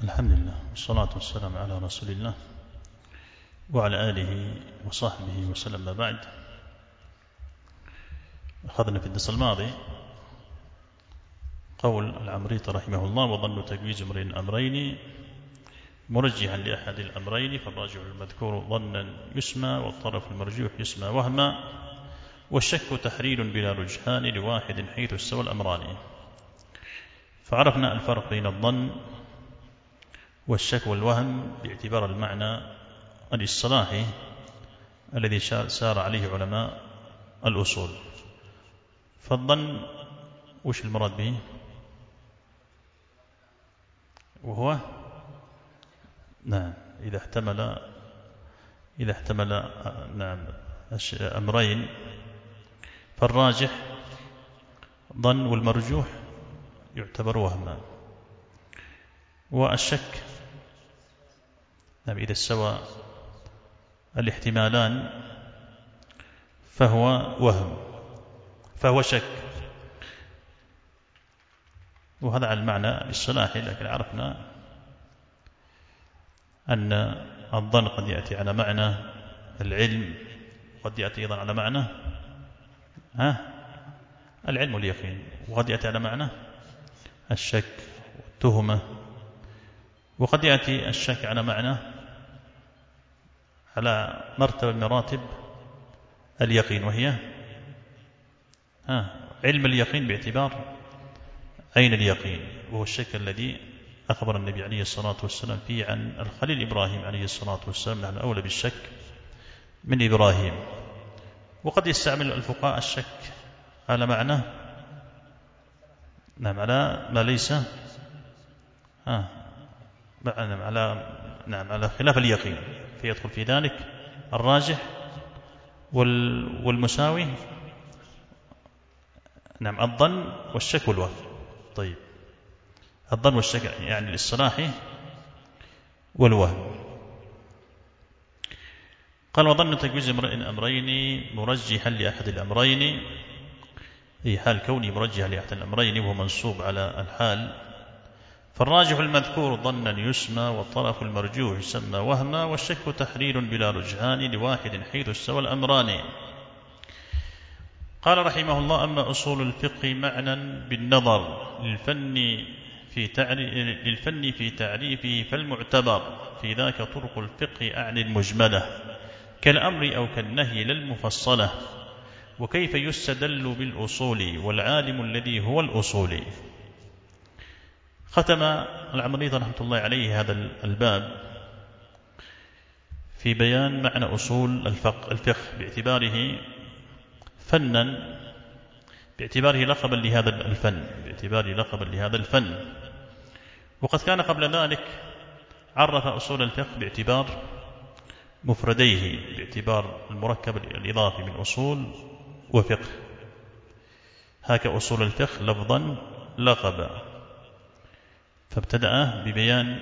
الحمد لله والصلاة والسلام على رسول الله وعلى آله وصحبه وسلم. ما بعد، أخذنا في الدرس الماضي قول العمريطي رحمه الله: وظن تجويز أمرين مرجحا لأحد الأمرين، فالراجع المذكور ظنا يسمى، والطرف المرجوح يسمى وهما، والشك تحرير بلا رجحان لواحد حيث استوى الأمران. فعرفنا الفرق بين الظن والشك والوهم باعتبار المعنى الاصطلاحي الذي سار عليه علماء الأصول. فالظن وش المراد به؟ وهو نعم إذا احتمل أمرين، فالراجح ظن والمرجوح يعتبر وهما. والشك نعم إذا استوى الاحتمالان فهو وهم، فهو شك. وهذا على المعنى الاصطلاحي، لكن عرفنا أن الظن قد يأتي على معنى العلم، وقد يأتي أيضا على معنى العلم واليقين، وقد يأتي على معنى الشك والتهمة، وقد يأتي الشك على معنى على مرتبة من مراتب اليقين، وهي علم اليقين باعتبار عين اليقين، وهو الشك الذي أخبر النبي عليه الصلاة والسلام فيه عن الخليل إبراهيم عليه الصلاة والسلام: نحن أولى بالشك من إبراهيم. وقد يستعمل الفقهاء الشك على معنى على ما ليس على خلاف اليقين، فيدخل في ذلك الراجح والمساوي، الظن والشك والوهم. طيب، الظن والشك يعني الاصطلاحي والوهم. قال: وظن تجويز أمرين مرجحا لأحد الأمرين، أي حال كوني مرجحا لأحد الأمرين وهو منصوب على الحال. فالراجح المذكور ظنا يسمى، والطرف المرجوح يسمى وهما، والشك تحرير بلا رجحان لواحد حيث استوى الأمران. قال رحمه الله: أما أصول الفقه معنى بالنظر للفن في تعريفه فالمعتبر في ذاك طرق الفقه أعني المجملة، كالأمر أو كالنهي للمفصلة، وكيف يستدل بالأصول والعالم الذي هو الأصول. ختم العمريطي رحمة الله عليه هذا الباب في بيان معنى أصول الفقه باعتباره فنا، باعتباره لقبا لهذا الفن. وقد كان قبل ذلك عرف أصول الفقه باعتبار مفرديه، باعتبار المركب الإضافي من أصول وفقه. هكا أصول الفقه لفظا لقبا، فابتدأ ببيان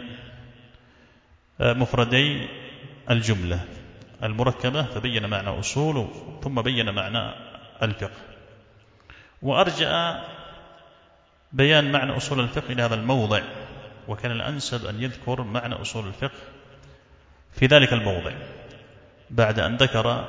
مفردي الجملة المركبة، فبين معنى أصول ثم بين معنى الفقه، وأرجع بيان معنى أصول الفقه إلى هذا الموضع، وكان الأنسب أن يذكر معنى أصول الفقه في ذلك الموضع بعد أن ذكر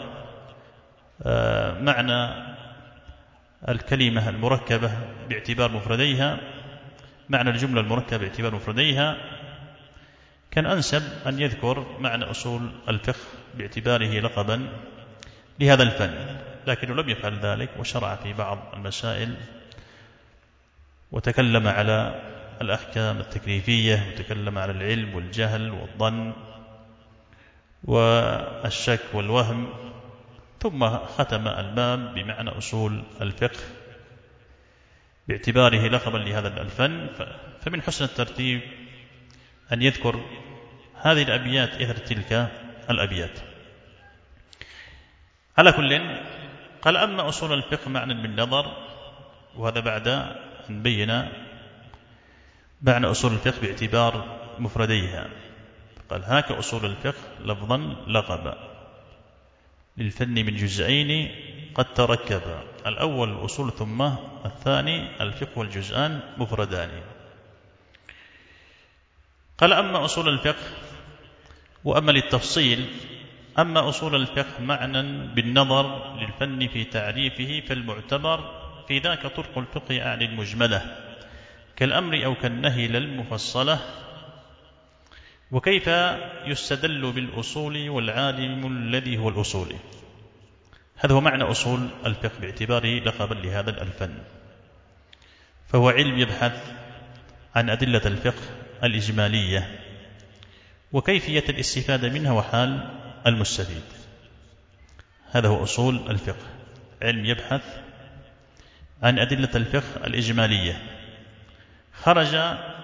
معنى الكلمة المركبة باعتبار مفرديها، معنى الجملة المركبة باعتبار مفرديها. كان أنسب أن يذكر معنى أصول الفقه باعتباره لقبا لهذا الفن، لكنه لم يفعل ذلك، وشرع في بعض المسائل وتكلم على الأحكام التكليفية، وتكلم على العلم والجهل والظن والشك والوهم، ثم ختم الباب بمعنى أصول الفقه باعتباره لقبا لهذا الفن. فمن حسن الترتيب أن يذكر هذه الأبيات إثر تلك الأبيات. على كل، قال: أما أصول الفقه معنى بالنظر، وهذا بعد أن بين معنى أصول الفقه باعتبار مفرديها. قال: هاك أصول الفقه لفظا لقبا للفن من جزئين قد تركبا، الأول الأصول ثم الثاني الفقه والجزءان مفردان. قال أما أصول الفقه وأما للتفصيل، أما أصول الفقه معنى بالنظر للفن في تعريفه فالمعتبر في ذاك طرق الفقه أعني المجملة كالأمر أو كالنهي للمفصلة. وكيف يستدل بالأصول والعالم الذي هو الأصول. هذا هو معنى أصول الفقه باعتباره لقبا لهذا الفن، فهو علم يبحث عن أدلة الفقه الإجمالية وكيفية الاستفادة منها وحال المستفيد. هذا هو أصول الفقه، علم يبحث عن أدلة الفقه الإجمالية. خرج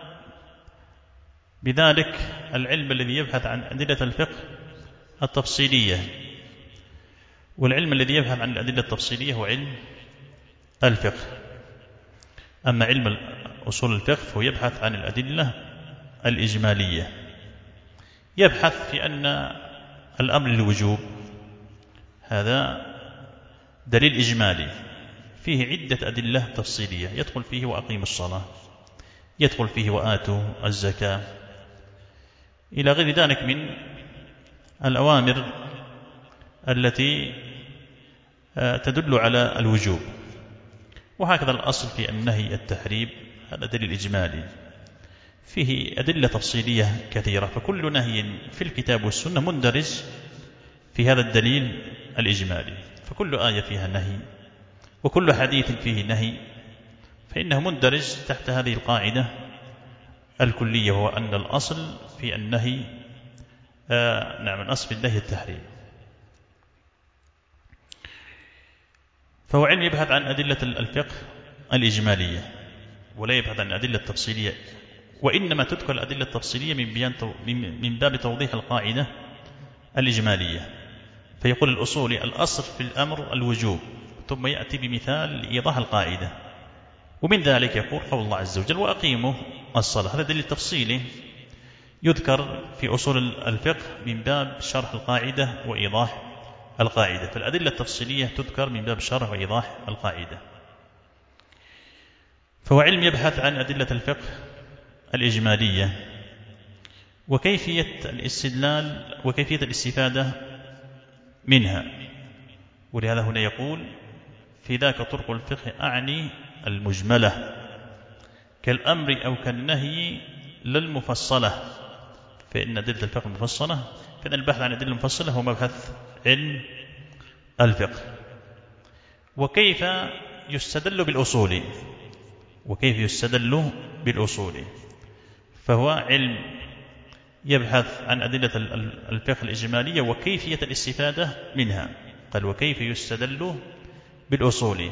بذلك العلم الذي يبحث عن أدلة الفقه التفصيلية، والعلم الذي يبحث عن الأدلة التفصيلية هو علم الفقه. أما علم أصول الفقه فهو يبحث عن الأدلة الإجمالية، يبحث في أن الأمر للوجوب هذا دليل إجمالي فيه عدة أدلة تفصيلية، يدخل فيه وأقيموا الصلاة، يدخل فيه وآتوا الزكاة، إلى غير ذلك من الأوامر التي تدل على الوجوب. وهكذا الأصل في النهي التحريم، هذا دليل إجمالي فيه أدلة تفصيلية كثيرة، فكل نهي في الكتاب والسنة مندرج في هذا الدليل الإجمالي، فكل آية فيها نهي وكل حديث فيه نهي فإنه مندرج تحت هذه القاعدة الكلية، وهو أن الأصل في النهي الأصل في النهي التحريم. فهو علم يبحث عن أدلة الفقه الإجمالية ولا يبحث عن الأدلة التفصيلية، وإنما تذكر الأدلة التفصيلية من باب توضيح القاعدة الإجمالية. فيقول الأصولي الأصل في الأمر الوجوب، ثم يأتي بمثال لإيضاح القاعدة، ومن ذلك يقول قول الله عز وجل وأقيموا الصلاة. هذا دليل تفصيلي يذكر في أصول الفقه من باب شرح القاعدة وإيضاح القاعدة، فالأدلة التفصيلية تذكر من باب شرح وإيضاح القاعدة. فهو علم يبحث عن أدلة الفقه الإجمالية وكيفية الاستدلال وكيفية الاستفادة منها، ولهذا هنا يقول في ذاك طرق الفقه أعني المجملة كالأمر أو كالنهي للمفصلة، فإن أدلة الفقه المفصلة، فإن البحث عن أدلة المفصلة هو مبحث علم الفقه. وكيف يستدل بالأصول، وكيف يستدل بالأصول، فهو علم يبحث عن أدلة الفقه الإجمالية وكيفية الاستفادة منها. قال وكيف يستدل بالأصول.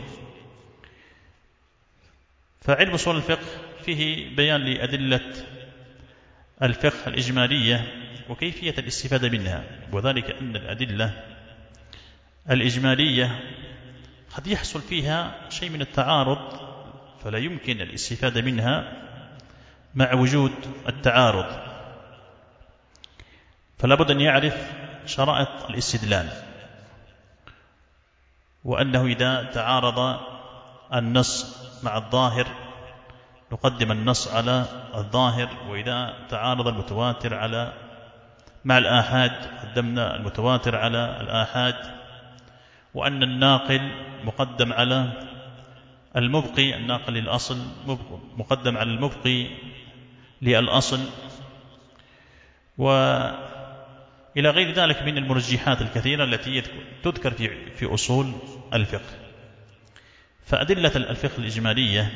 فعلم أصول الفقه فيه بيان لأدلة الفقه الإجمالية وكيفية الاستفادة منها، وذلك أن الأدلة الإجمالية قد يحصل فيها شيء من التعارض، فلا يمكن الاستفادة منها مع وجود التعارض، فلا بد أن يعرف شرائط الاستدلال، وأنه إذا تعارض النص مع الظاهر نقدم النص على الظاهر، وإذا تعارض المتواتر مع الآحاد قدمنا المتواتر على الآحاد، وأن الناقل مقدم على المبقي، الناقل للأصل مقدم على المبقي للأصل، وإلى غير ذلك من المرجحات الكثيرة التي تذكر في أصول الفقه. فأدلة الفقه الإجمالية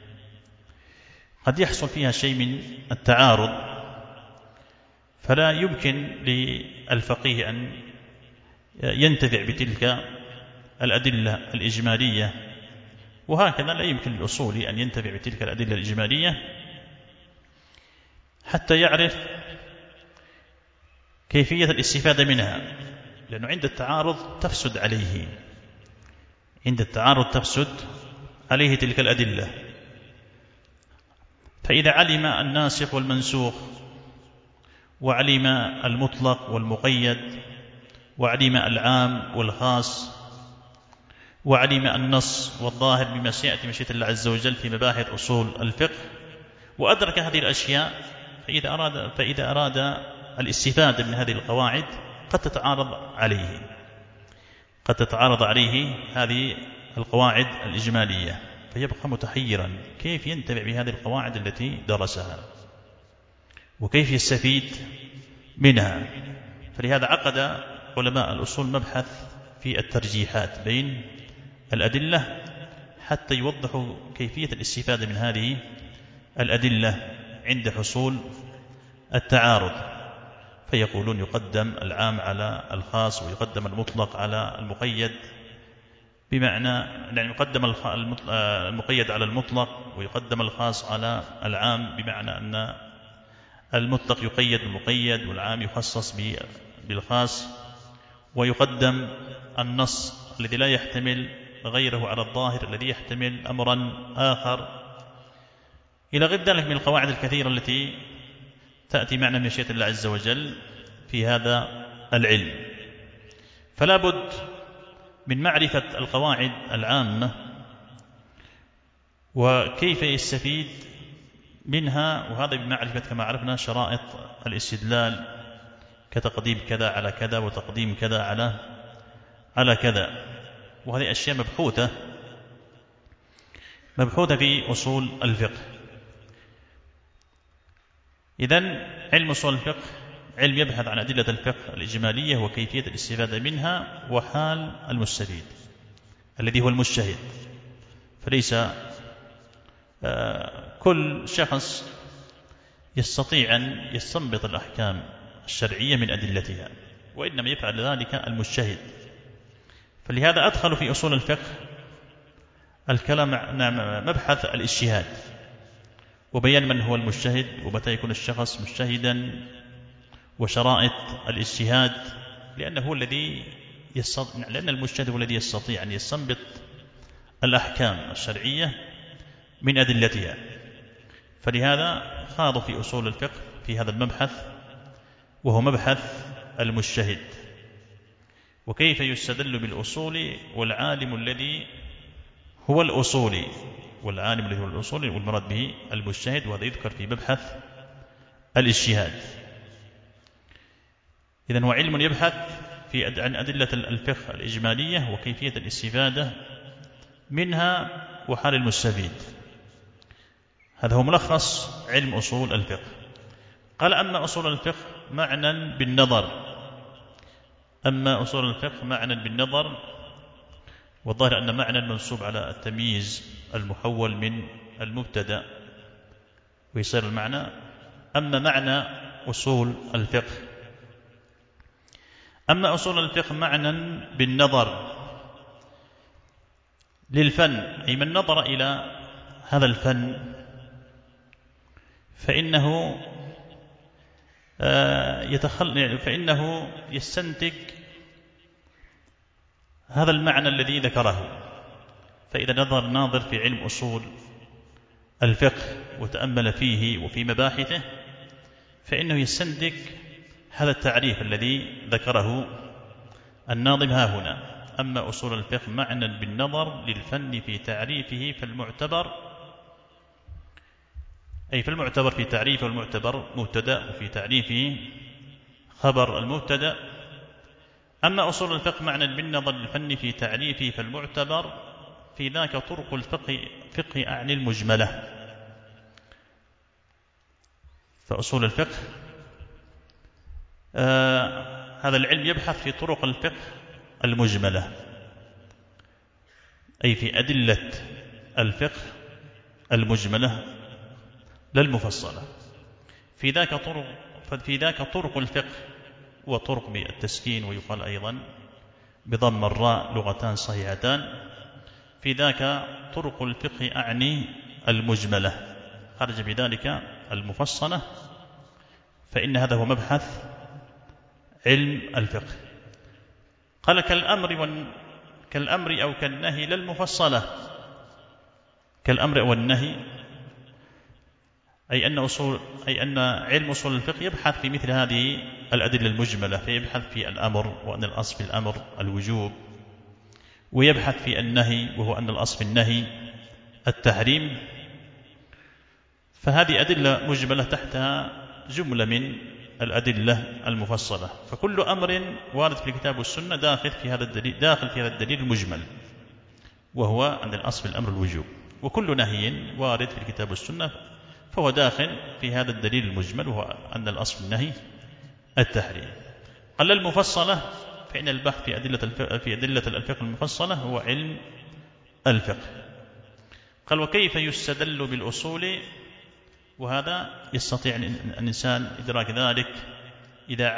قد يحصل فيها شيء من التعارض، فلا يمكن للفقيه أن ينتفع بتلك الأدلة الإجمالية، وهكذا لا يمكن للأصولي أن ينتفع بتلك الأدلة الإجمالية حتى يعرف كيفية الاستفادة منها، لأنه عند التعارض تفسد عليه، عند التعارض تفسد عليه تلك الأدلة. فإذا علم الناسخ والمنسوخ وعلم المطلق والمقيد وعلم العام والخاص وعلم النص والظاهر بما سيأتي مشيئة الله عز وجل في مباحث أصول الفقه، وأدرك هذه الأشياء، فإذا أراد الاستفادة من هذه القواعد قد تتعارض عليه هذه القواعد الإجمالية، فيبقى متحيرا كيف ينتفع بهذه القواعد التي درسها وكيف يستفيد منها. فلهذا عقد علماء الأصول مبحث في الترجيحات بين الأدلة حتى يوضحوا كيفية الاستفادة من هذه الأدلة عند حصول التعارض، فيقولون يقدم العام على الخاص ويقدم المطلق على المقيد، بمعنى يعني يقدم المقيد على المطلق ويقدم الخاص على العام، بمعنى أن المطلق يقيد بالمقيد والعام يخصص بالخاص، ويقدم النص الذي لا يحتمل غيره على الظاهر الذي يحتمل أمرا آخر، إلى غير ذلك من القواعد الكثيرة التي تأتي معنا من مشيئة الله عز وجل في هذا العلم. فلا بد من معرفة القواعد العامة وكيف يستفيد منها، وهذا بمعرفة كما عرفنا شرائط الاستدلال كتقديم كذا على كذا وتقديم كذا على كذا، وهذه أشياء مبحوثة في أصول الفقه. إذن علم أصول الفقه علم يبحث عن أدلة الفقه الإجمالية وكيفية الاستفادة منها وحال المستفيد الذي هو المجتهد. فليس كل شخص يستطيع أن يستنبط الأحكام الشرعية من أدلتها، وإنما يفعل ذلك المجتهد. فلهذا أدخل في أصول الفقه الكلام عن مبحث الاجتهاد وبيان من هو المجتهد ومتى يكون الشخص مجتهدا وشرائط الاجتهاد، لأن المجتهد هو الذي يستطيع أن يستنبط الأحكام الشرعية من أدلتها. فلهذا خاضوا في أصول الفقه في هذا المبحث وهو مبحث المجتهد، وكيف يستدل بالأصول والعالم الذي هو الأصولي والمراد به المجتهد، وهذا يذكر في مبحث الاجتهاد. إذن هو علم يبحث عن أدلة الفقه الإجمالية وكيفية الاستفادة منها وحال المستفيد. هذا هو ملخص علم أصول الفقه. قال أما أصول الفقه معنى بالنظر، والظاهر أن معنى منصوب على التمييز المحول من المبتدأ ويصير المعنى. أما معنى أصول الفقه معنى بالنظر للفن، أي من نظر إلى هذا الفن فإنه يستنتج هذا المعنى الذي ذكره. فإذا نظر ناظر في علم أصول الفقه وتأمل فيه وفي مباحثه فإنه يستنتج هذا التعريف الذي ذكره الناظم ها هنا. أما أصول الفقه معنى بالنظر للفن في تعريفه فالمعتبر في تعريفه المعتبر مبتدأ، وفي تعريفه خبر المبتدأ. أما أصول الفقه معنى بالنظر للفن في تعريفه فالمعتبر في ذاك طرق الفقه أعني المجملة. فأصول الفقه هذا العلم يبحث في طرق الفقه المجملة، أي في أدلة الفقه المجملة لا المفصلة. في ذاك طرق الفقه، وطرق بالتسكين ويقال أيضا بضم الراء لغتان صحيحتان. في ذاك طرق الفقه أعني المجملة، خرج بذلك المفصلة، فإن هذا هو مبحث علم الفقه. قال كالأمر أو كالنهي لا المفصلة. كالأمر أو النهي أي أن علم أصول الفقه يبحث في مثل هذه الأدلة المجملة، فيبحث في الأمر وأن الأصل في الأمر الوجوب، ويبحث في النهي وهو أن الأصل في النهي التحريم. فهذه أدلة مجملة تحتها جملة من الأدلة المفصلة، فكل أمر وارد في الكتاب والسنة داخل في هذا الدليل المجمل، وهو أن الأصل في الأمر الوجوب، وكل نهي وارد في الكتاب والسنة فهو داخل في هذا الدليل المجمل، وهو أن الأصل في النهي التحريم. قال المفصلة، فإن البحث في أدلة الفقه المفصلة هو علم الفقه. قال وكيف يستدل بالأصول؟ وهذا يستطيع الإنسان إدراك ذلك إذا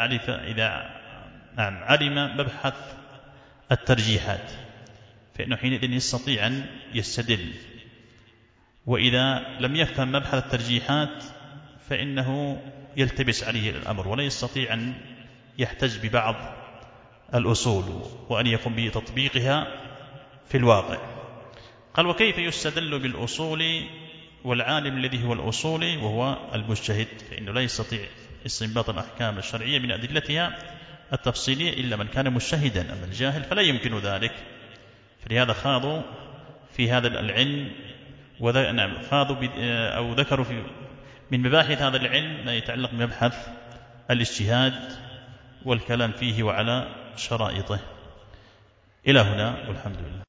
علم مبحث الترجيحات، فإنه حينئذ يستطيع أن يستدل. وإذا لم يفهم مبحث الترجيحات فإنه يلتبس عليه الأمر ولا يستطيع أن يحتج ببعض الأصول وأن يقوم بتطبيقها في الواقع. قال وكيف يستدل بالأصول؟ والعالم الذي هو الأصول وهو المجتهد، فإنه لا يستطيع استنباط الأحكام الشرعية من أدلتها التفصيلية إلا من كان مجتهدا، أما الجاهل فلا يمكن ذلك. فلهذا خاضوا في هذا العلم خاضوا أو ذكروا من مباحث هذا العلم ما يتعلق بمبحث الاجتهاد والكلام فيه وعلى شرائطه. إلى هنا والحمد لله.